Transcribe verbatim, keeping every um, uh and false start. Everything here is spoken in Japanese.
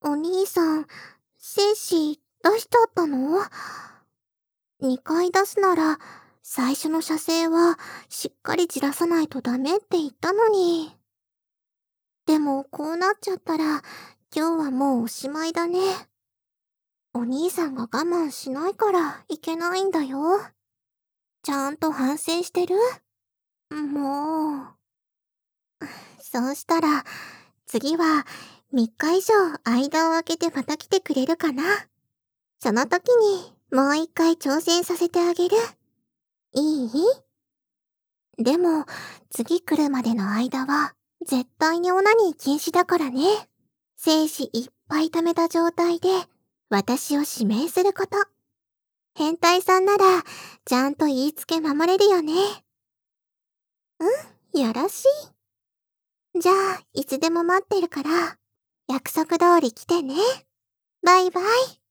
お兄さん、精子出しちゃったの？ に 回出すなら、最初の射精はしっかりじらさないとダメって言ったのに。でもこうなっちゃったら、今日はもうおしまいだね。お兄さんが我慢しないからいけないんだよ。ちゃんと反省してる？もう。そうしたら、次はみっか以上間を空けてまた来てくれるかな。その時にもう一回挑戦させてあげる。いい？でも、次来るまでの間は、絶対にオナニー禁止だからね。精子いっぱい溜めた状態で、私を指名すること。変態さんなら、ちゃんと言いつけ守れるよね。うん、よろしい。じゃあ、いつでも待ってるから、約束通り来てね。バイバイ。